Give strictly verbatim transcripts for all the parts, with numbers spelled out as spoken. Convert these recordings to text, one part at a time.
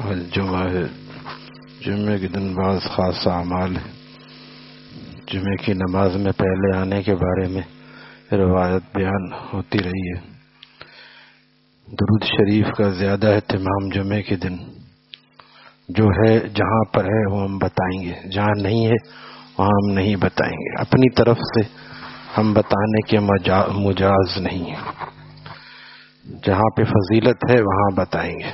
الجمعہ ہے، جمعے کے دن بعض خاص اعمال ہیں۔ جمعے کی نماز میں پہلے آنے کے بارے میں روایت بیان ہوتی رہی ہے۔ درود شریف کا زیادہ اہتمام جمعے کے دن جو ہے جہاں پر ہے وہ ہم بتائیں گے، جہاں نہیں ہے وہاں ہم نہیں بتائیں گے۔ اپنی طرف سے ہم بتانے کے مجاز نہیں ہیں، جہاں پہ فضیلت ہے وہاں بتائیں گے،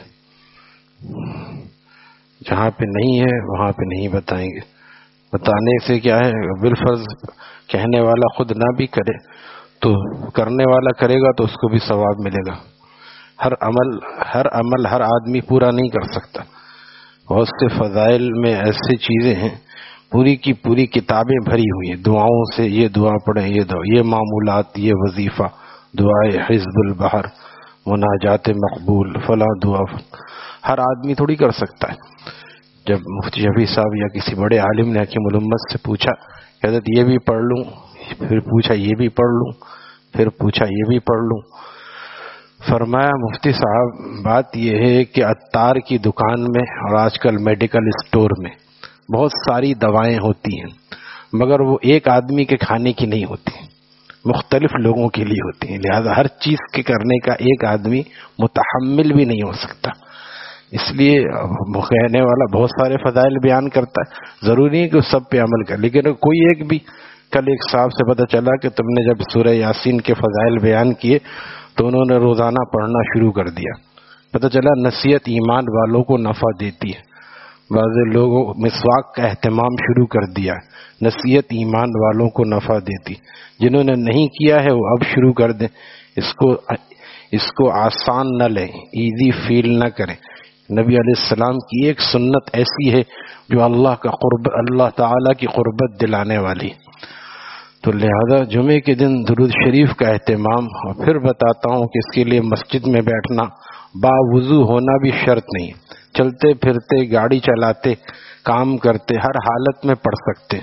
جہاں پہ نہیں ہے وہاں پہ نہیں بتائیں گے۔ بتانے سے کیا ہے، بالفرض کہنے والا خود نہ بھی کرے تو کرنے والا کرے گا تو اس کو بھی ثواب ملے گا۔ ہر عمل ہر عمل ہر آدمی پورا نہیں کر سکتا۔ بہت سے فضائل میں ایسی چیزیں ہیں پوری کی پوری کتابیں بھری ہوئی ہیں، دعاؤں سے، یہ دعا پڑھیں، یہ دعا، یہ معمولات، یہ وظیفہ، دعائے حزب البحر، مناجات مقبول، فلاں دعا، ہر آدمی تھوڑی کر سکتا ہے۔ جب مفتی شفیع صاحب یا کسی بڑے عالم نے حکیم الامت سے پوچھا کہ حضرت یہ بھی پڑھ لوں، پھر پوچھا یہ بھی پڑھ لوں، پھر پوچھا یہ بھی پڑھ لوں، فرمایا مفتی صاحب بات یہ ہے کہ عطار کی دکان میں اور آج کل میڈیکل اسٹور میں بہت ساری دوائیں ہوتی ہیں، مگر وہ ایک آدمی کے کھانے کی نہیں ہوتی، مختلف لوگوں کے لیے ہوتی ہیں، لہذا ہر چیز کے کرنے کا ایک آدمی متحمل بھی نہیں ہو سکتا۔ اس لیے کہنے والا بہت سارے فضائل بیان کرتا ہے، ضروری ہے کہ اس سب پہ عمل کر، لیکن کوئی ایک بھی، کل ایک صاحب سے پتہ چلا کہ تم نے جب سورہ یاسین کے فضائل بیان کیے تو انہوں نے روزانہ پڑھنا شروع کر دیا۔ پتہ چلا نصیحت ایمان والوں کو نفع دیتی ہے۔ بعض لوگوں مسواک کا اہتمام شروع کر دیا، نصیحت ایمان والوں کو نفع دیتی۔ جنہوں نے نہیں کیا ہے وہ اب شروع کر دیں، اس کو اس کو آسان نہ لیں، ایزی فیل نہ کریں۔ نبی علیہ السلام کی ایک سنت ایسی ہے جو اللہ کا قرب اللہ تعالیٰ کی قربت دلانے والی، تو لہذا جمعے کے دن درود شریف کا اہتمام۔ اور پھر بتاتا ہوں کہ اس کے لیے مسجد میں بیٹھنا باوضو ہونا بھی شرط نہیں، چلتے پھرتے، گاڑی چلاتے، کام کرتے، ہر حالت میں پڑھ سکتے۔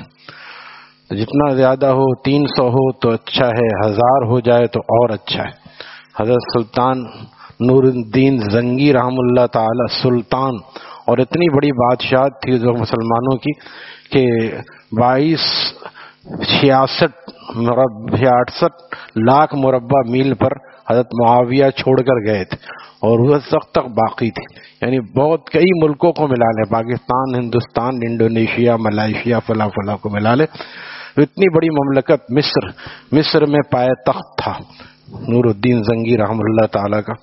جتنا زیادہ ہو، تین سو ہو تو اچھا ہے، ہزار ہو جائے تو اور اچھا ہے۔ حضرت سلطان نور الدین زنگی رحم اللہ تعالی سلطان، اور اتنی بڑی بادشاہت تھی جو مسلمانوں کی کہ بائیس چھیاسٹھ چھیاسٹھ لاکھ مربع میل پر حضرت معاویہ چھوڑ کر گئے تھے اور وہ وقت تک باقی تھی، یعنی بہت کئی ملکوں کو ملا لے، پاکستان، ہندوستان، انڈونیشیا، ملائیشیا، فلاں فلاں کو ملا لے، اتنی بڑی مملکت مصر مصر میں پائے تخت تھا نور الدین زنگی رحم اللہ تعالی کا۔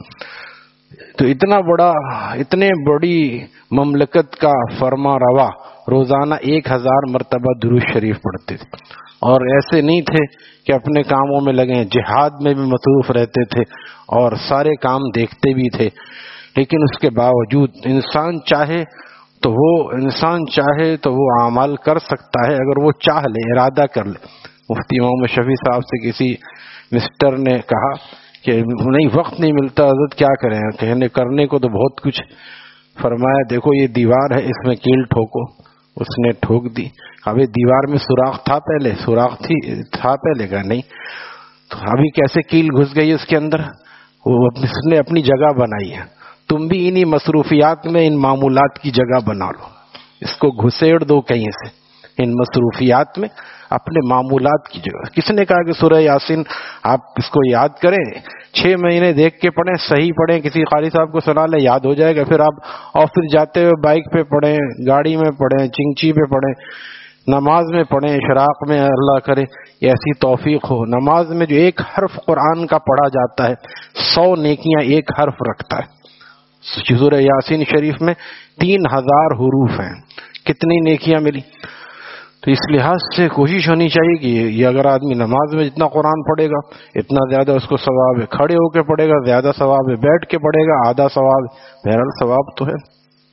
تو اتنا بڑا اتنے بڑی مملکت کا فرما روا روزانہ ایک ہزار مرتبہ درود شریف پڑھتے تھے، اور ایسے نہیں تھے کہ اپنے کاموں میں لگیں، جہاد میں بھی مصروف رہتے تھے اور سارے کام دیکھتے بھی تھے۔ لیکن اس کے باوجود انسان چاہے تو وہ انسان چاہے تو وہ اعمال کر سکتا ہے اگر وہ چاہ لے، ارادہ کر لے۔ مفتی محمد شفیع صاحب سے کسی مسٹر نے کہا کہ نہیں وقت نہیں ملتا حضرت، کیا کریں؟ کہنے کرنے کو تو بہت کچھ۔ فرمایا دیکھو یہ دیوار ہے، اس میں کیل ٹھوکو۔ اس نے ٹھوک دی۔ ابھی دیوار میں سوراخ تھا پہلے؟ سوراخ تھی تھا پہلے کا نہیں، تو ابھی کیسے کیل گھس گئی اس کے اندر؟ وہ اس نے اپنی جگہ بنائی ہے۔ تم بھی انہی مصروفیات میں ان معمولات کی جگہ بنا لو، اس کو گھسیڑ دو کہیں سے، ان مصروفیات میں اپنے معمولات کی جگہ۔ کس نے کہا کہ سورہ یاسین آپ اس کو یاد کریں، چھ مہینے دیکھ کے پڑھیں، صحیح پڑھیں، کسی قاری صاحب کو سنا لیں، یاد ہو جائے گا۔ پھر آپ آفس جاتے ہوئے بائک پہ پڑھیں، گاڑی میں پڑھیں، چنگچی پہ پڑھیں، نماز میں پڑھیں، اشراق میں، اللہ کرے ایسی توفیق ہو۔ نماز میں جو ایک حرف قرآن کا پڑھا جاتا ہے سو نیکیاں ایک حرف رکھتا ہے۔ سورہ یاسین شریف میں تین ہزار حروف ہیں، کتنی نیکیاں ملی؟ تو اس لحاظ سے کوشش ہونی چاہیے کہ یہ اگر آدمی نماز میں جتنا قرآن پڑھے گا اتنا زیادہ اس کو ثواب ہے، کھڑے ہو کے پڑھے گا زیادہ ثواب ہے، بیٹھ کے پڑھے گا آدھا ثواب ہے، بہرحال ثواب تو ہے۔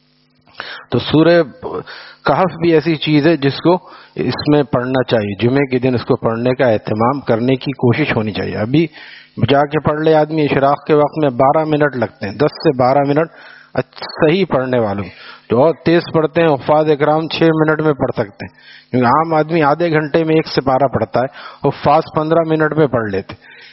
تو سورہ کہف بھی ایسی چیز ہے جس کو اس میں پڑھنا چاہیے، جمعے کے دن اس کو پڑھنے کا اہتمام کرنے کی کوشش ہونی چاہیے۔ ابھی جا کے پڑھ لے آدمی، اشراق کے وقت میں بارہ منٹ لگتے ہیں، دس سے بارہ منٹ صحیح پڑھنے والوں، جو اور تیز پڑھتے ہیں حفاظ اکرام چھ منٹ میں پڑھ سکتے ہیں، کیونکہ عام آدمی آدھے گھنٹے میں ایک سپارہ پڑھتا ہے، حفاظ پندرہ منٹ میں پڑھ لیتے۔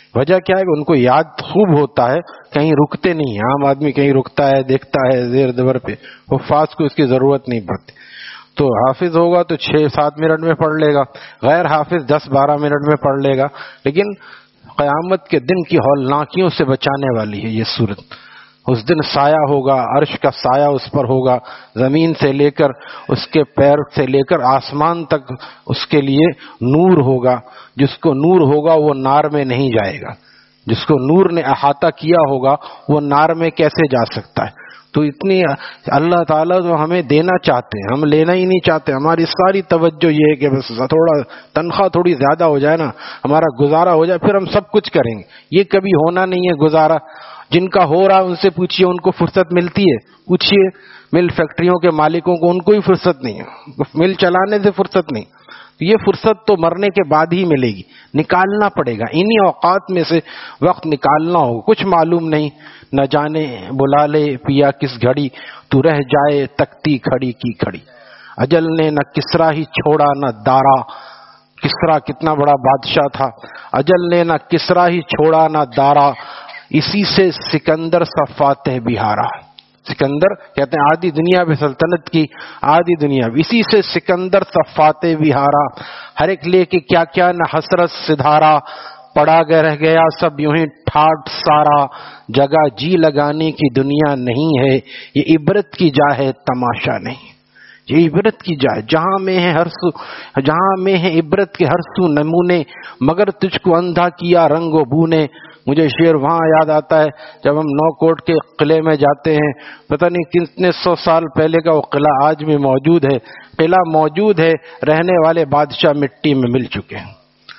وجہ کیا ہے کہ ان کو یاد خوب ہوتا ہے، کہیں رکتے نہیں. عام آدمی کہیں رکتا ہے، دیکھتا ہے زیر زبر پہ، حفاظ کو اس کی ضرورت نہیں پڑتی. تو حافظ ہوگا تو چھ سات منٹ میں پڑھ لے گا، غیر حافظ دس بارہ منٹ میں پڑھ لے گا. لیکن قیامت کے دن کی ہولناکیوں سے بچانے والی ہے یہ سورت. اس دن سایہ ہوگا، عرش کا سایہ اس پر ہوگا، زمین سے لے کر اس کے پیر سے لے کر آسمان تک اس کے لیے نور ہوگا. جس کو نور ہوگا وہ نار میں نہیں جائے گا. جس کو نور نے احاطہ کیا ہوگا وہ نار میں کیسے جا سکتا ہے؟ تو اتنی اللہ تعالیٰ تو ہمیں دینا چاہتے ہیں، ہم لینا ہی نہیں چاہتے. ہماری ساری توجہ یہ ہے کہ بس تھوڑا تنخواہ تھوڑی زیادہ ہو جائے نا، ہمارا گزارا ہو جائے، پھر ہم سب کچھ کریں گے. یہ کبھی ہونا نہیں ہے گزارا. جن کا ہو رہا ان سے پوچھئے ان کو فرصت ملتی ہے؟ پوچھئے مل فیکٹریوں کے مالکوں کو، ان کو ہی فرصت نہیں ہے، مل چلانے سے فرصت نہیں. یہ فرصت تو مرنے کے بعد ہی ملے گی، نکالنا پڑے گا. انہی اوقات میں سے وقت نکالنا ہوگا. کچھ معلوم نہیں، نہ جانے بلا لے پیا کس گھڑی، تو رہ جائے تکتی کھڑی کی کھڑی. اجل نے نہ کسرا ہی چھوڑا نہ دارا. کسرا کتنا بڑا بادشاہ تھا. اجل نے نہ کسرا ہی چھوڑا نہ دارا، اسی سے سکندر سا فاتح بہارا. سکندر کہتے ہیں آدھی دنیا بھی سلطنت کی، آدھی دنیا بھی. اسی سے سکندر سا فاتح بہارا. ہر ایک لے کے کیا کیا نہ حسرت سدھارا. پڑا گیا رہ گیا سب یوں ہی ٹھاٹ سارا. جگہ جی لگانے کی دنیا نہیں ہے، یہ عبرت کی جا ہے تماشا نہیں. یہ عبرت کی جا ہے، جہاں میں ہے ہر سو، جہاں میں ہے عبرت کے ہر سو نمونے، مگر تجھ کو اندھا کیا رنگ و بو نے. مجھے شعر وہاں یاد آتا ہے جب ہم نو کوٹ کے قلعے میں جاتے ہیں. پتہ نہیں کتنے سو سال پہلے کا وہ قلعہ آج بھی موجود ہے. قلعہ موجود ہے، رہنے والے بادشاہ مٹی میں مل چکے ہیں.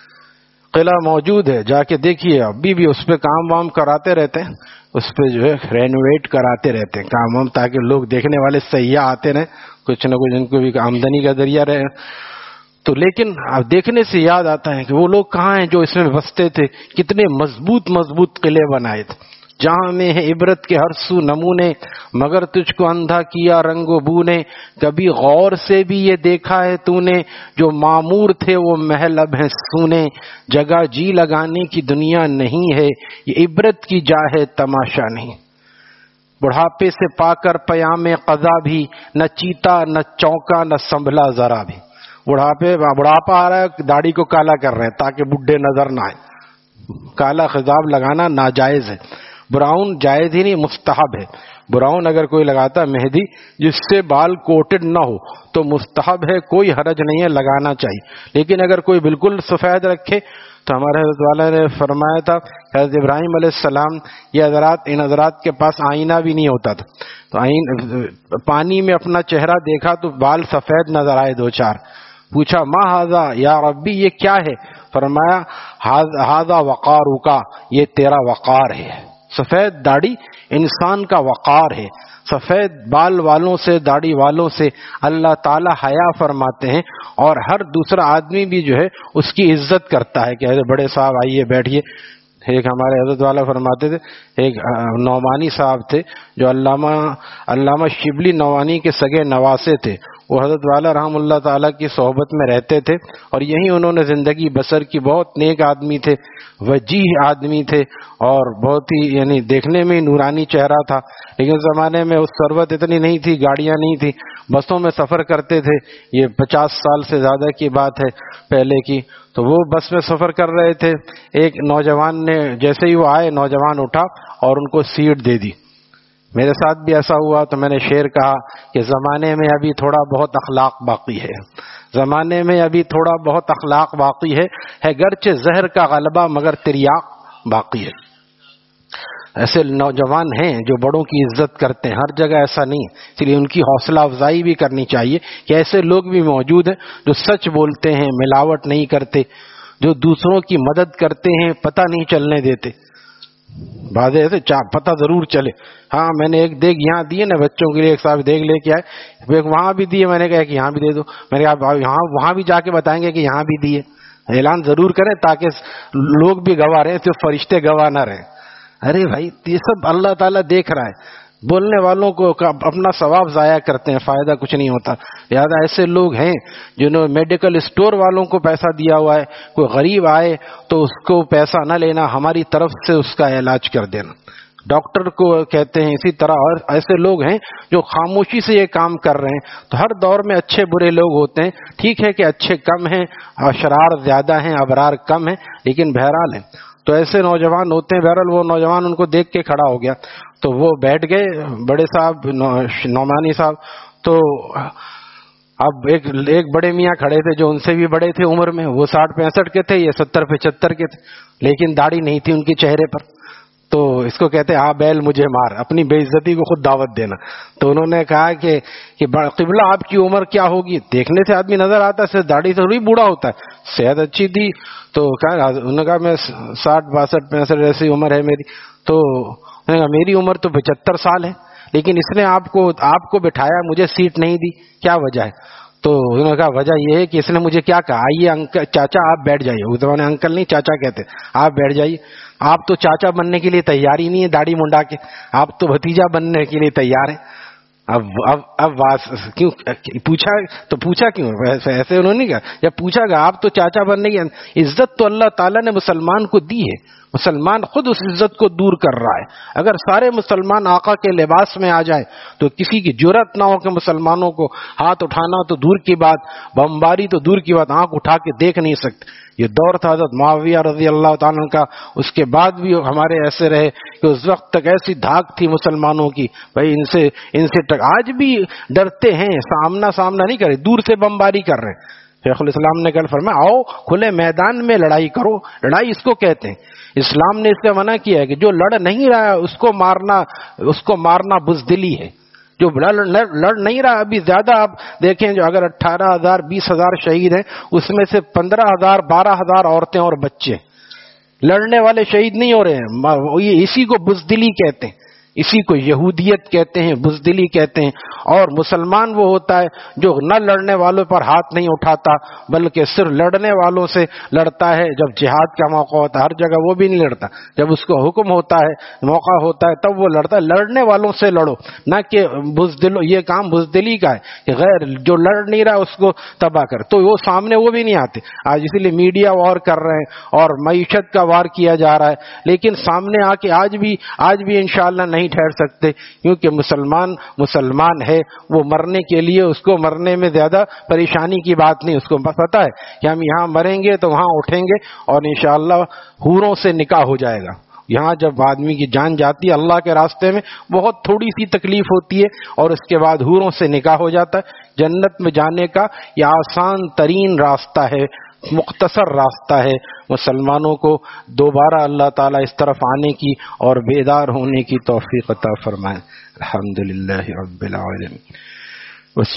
قلعہ موجود ہے، جا کے دیکھیے. ابھی بھی اس پہ کام وام کراتے رہتے ہیں، اس پہ جو ہے رینوویٹ کراتے رہتے ہیں کام وام، تاکہ لوگ دیکھنے والے سیاح آتے رہیں، کچھ نہ کچھ ان کو بھی آمدنی کا ذریعہ رہے. تو لیکن اب دیکھنے سے یاد آتا ہے کہ وہ لوگ کہاں ہیں جو اس میں بستے تھے. کتنے مضبوط مضبوط قلعے بنائے تھے. جہاں میں ہے عبرت کے ہر سو نمونے، مگر تجھ کو اندھا کیا رنگ و بو نے. کبھی غور سے بھی یہ دیکھا ہے تو نے، جو معمور تھے وہ محل اب ہیں سونے. جگہ جی لگانے کی دنیا نہیں ہے، یہ عبرت کی جا ہے تماشا نہیں. بڑھاپے سے پا کر پیام قضا بھی، نہ چیتا نہ چونکا نہ سنبھلا ذرا بھی. بڑھاپے بڑھاپا آ رہا ہے، داڑھی کو کالا کر رہے ہیں تاکہ بڈھے نظر نہ آئے. کالا خضاب لگانا ناجائز ہے. براؤن جائز ہی نہیں، مستحب ہے. براؤن اگر کوئی لگاتا ہے مہندی جس سے بال کوٹڈ نہ ہو تو مستحب ہے، کوئی حرج نہیں ہے، لگانا چاہیے. لیکن اگر کوئی بالکل سفید رکھے تو ہمارے حضرت والا نے فرمایا تھا، حضرت ابراہیم علیہ السلام یہ حضرات ان حضرات کے پاس آئینہ بھی نہیں ہوتا تھا، تو آئین پانی میں اپنا چہرہ دیکھا تو بال سفید نظر آئے دو چار. پوچھا ما ھذا یا ربی، یہ کیا ہے؟ فرمایا ھذا وقارک، یہ تیرا وقار ہے. سفید داڑھی انسان کا وقار ہے. سفید بال والوں سے، داڑھی والوں سے اللہ تعالی حیا فرماتے ہیں، اور ہر دوسرا آدمی بھی جو ہے اس کی عزت کرتا ہے کہ بڑے صاحب آئیے بیٹھیے. ایک ہمارے حضرت والا فرماتے تھے، ایک نعمانی صاحب تھے جو علامہ علامہ شبلی نعمانی کے سگے نواسے تھے. وہ حضرت والا رحم اللہ تعالیٰ کی صحبت میں رہتے تھے اور یہیں انہوں نے زندگی بسر کی. بہت نیک آدمی تھے، وجیح آدمی تھے، اور بہت ہی یعنی دیکھنے میں نورانی چہرہ تھا. لیکن اس زمانے میں اس ثروت اتنی نہیں تھی، گاڑیاں نہیں تھی، بسوں میں سفر کرتے تھے. یہ پچاس سال سے زیادہ کی بات ہے پہلے کی. تو وہ بس میں سفر کر رہے تھے، ایک نوجوان نے جیسے ہی وہ آئے، نوجوان اٹھا اور ان کو سیٹ دے دی. میرے ساتھ بھی ایسا ہوا تو میں نے شعر کہا کہ زمانے میں ابھی تھوڑا بہت اخلاق باقی ہے، زمانے میں ابھی تھوڑا بہت اخلاق باقی ہے ہے گرچہ زہر کا غلبہ مگر تریاق باقی ہے. ایسے نوجوان ہیں جو بڑوں کی عزت کرتے ہیں، ہر جگہ ایسا نہیں، اس لیے ان کی حوصلہ افزائی بھی کرنی چاہیے کہ ایسے لوگ بھی موجود ہیں جو سچ بولتے ہیں، ملاوٹ نہیں کرتے، جو دوسروں کی مدد کرتے ہیں، پتہ نہیں چلنے دیتے. بعض ایسے پتہ ضرور چلے. ہاں میں نے ایک دیگ یہاں دیے نا بچوں کے لیے، ایک صاحب دیگ لے کے آئے، ایک وہاں بھی دیے، میں نے کہا کہ یہاں بھی دے دو. میں نے کہا یہاں وہاں بھی جا کے بتائیں گے کہ یہاں بھی دیے. اعلان ضرور کریں تاکہ لوگ بھی گواہ رہیں، صرف فرشتے گواہ نہ رہیں. ارے بھائی یہ سب اللہ تعالیٰ دیکھ رہا ہے. بولنے والوں کو اپنا ثواب ضائع کرتے ہیں، فائدہ کچھ نہیں ہوتا. لہذا ایسے لوگ ہیں جنہوں نے میڈیکل اسٹور والوں کو پیسہ دیا ہوا ہے، کوئی غریب آئے تو اس کو پیسہ نہ لینا، ہماری طرف سے اس کا علاج کر دینا. ڈاکٹر کو کہتے ہیں اسی طرح. اور ایسے لوگ ہیں جو خاموشی سے یہ کام کر رہے ہیں. تو ہر دور میں اچھے برے لوگ ہوتے ہیں. ٹھیک ہے کہ اچھے کم ہیں، اشرار زیادہ ہیں، ابرار کم ہیں، لیکن بہرحال ہیں. تو ایسے نوجوان ہوتے ہیں. بہرحال وہ نوجوان ان کو دیکھ کے کھڑا ہو گیا تو وہ بیٹھ گئے بڑے صاحب نعمانی صاحب. تو اب ایک ایک بڑے میاں کھڑے تھے جو ان سے بھی بڑے تھے عمر میں. وہ ساٹھ پینسٹھ کے تھے، یہ ستر پچہتر کے تھے، لیکن داڑھی نہیں تھی ان کے چہرے پر. تو اس کو کہتے آ بیل مجھے مار، اپنی بے عزتی کو خود دعوت دینا. تو انہوں نے کہا کہ کہ قبلہ آپ کی عمر کیا ہوگی؟ دیکھنے سے آدمی نظر آتا ہے، صرف داڑھی سے تھوڑی بوڑھا ہوتا ہے، صحت اچھی تھی. تو کہا انہوں نے کہا میں ساٹھ باسٹھ پینسٹھ ایسی عمر ہے میری. تو انہوں نے کہا میری عمر تو پچہتر سال ہے، لیکن اس نے آپ کو آپ کو بٹھایا، مجھے سیٹ نہیں دی، کیا وجہ ہے؟ تو انہوں نے کہا وجہ یہ ہے کہ اس نے مجھے کیا کہا، آئیے انکل چاچا آپ بیٹھ جائیے. اس زمانے انکل نہیں چاچا کہتے، آپ بیٹھ جائیے. آپ تو چاچا بننے کے لیے تیار ہی نہیں ہے داڑھی منڈا کے، آپ تو بھتیجا بننے کے لیے تیار ہیں. اب اب اب کیوں پوچھا؟ تو پوچھا کیوں ایسے؟ انہوں نے کہا جب پوچھا گا آپ تو چاچا بننے کی عزت تو اللہ تعالیٰ نے مسلمان کو دی ہے، مسلمان خود اس عزت کو دور کر رہا ہے. اگر سارے مسلمان آقا کے لباس میں آ جائیں تو کسی کی جرأت نہ ہو کہ مسلمانوں کو ہاتھ اٹھانا تو دور کی بات، بمباری تو دور کی بات، آنکھ اٹھا کے دیکھ نہیں سکتے. یہ دور تھا حضرت معاویہ رضی اللہ تعالیٰ کا. اس کے بعد بھی ہمارے ایسے رہے کہ اس وقت تک ایسی دھاک تھی مسلمانوں کی، بھائی ان سے ان سے تک آج بھی ڈرتے ہیں، سامنا سامنا نہیں کرے، دور سے بمباری کر رہے ہیں. شیخ الاسلام نے کل فرمایا آؤ کھلے میدان میں لڑائی کرو. لڑائی اس کو کہتے ہیں. اسلام نے اس سے منع کیا ہے کہ جو لڑ نہیں رہا ہے اس کو مارنا، اس کو مارنا بزدلی ہے. جو لڑ نہیں رہا، ابھی زیادہ آپ دیکھیں جو اگر اٹھارہ ہزار بیس ہزار شہید ہیں اس میں سے پندرہ ہزار بارہ ہزار عورتیں اور بچے. لڑنے والے شہید نہیں ہو رہے ہیں. یہ اسی کو بزدلی کہتے ہیں، اسی کو یہودیت کہتے ہیں، بزدلی کہتے ہیں. اور مسلمان وہ ہوتا ہے جو نہ لڑنے والوں پر ہاتھ نہیں اٹھاتا بلکہ صرف لڑنے والوں سے لڑتا ہے. جب جہاد کا موقع ہوتا ہے ہر جگہ وہ بھی نہیں لڑتا، جب اس کو حکم ہوتا ہے موقع ہوتا ہے تب وہ لڑتا ہے. لڑنے والوں سے لڑو، نہ کہ بزدل. یہ کام بزدلی کا ہے کہ غیر جو لڑ نہیں رہا اس کو تباہ کر. تو وہ سامنے وہ بھی نہیں آتے آج، اسی لیے میڈیا وار کر رہے ہیں اور معیشت کا وار کیا جا رہا ہے. لیکن سامنے آ کے آج بھی آج بھی انشاءاللہ نہیں ٹھہر سکتے، کیونکہ مسلمان مسلمان ہے. وہ مرنے کے لیے اس کو مرنے میں زیادہ پریشانی کی بات نہیں. اس کو بس پتا ہے کہ ہم یہاں مریں گے تو وہاں اٹھیں گے اور انشاءاللہ حوروں سے نکاح ہو جائے گا. یہاں جب آدمی کی جان جاتی ہے اللہ کے راستے میں بہت تھوڑی سی تکلیف ہوتی ہے اور اس کے بعد حوروں سے نکاح ہو جاتا ہے. جنت میں جانے کا یہ آسان ترین راستہ ہے، مختصر راستہ ہے. مسلمانوں کو دوبارہ اللہ تعالیٰ اس طرف آنے کی اور بیدار ہونے کی توفیق عطا فرمائے. الحمدللہ رب العالمین.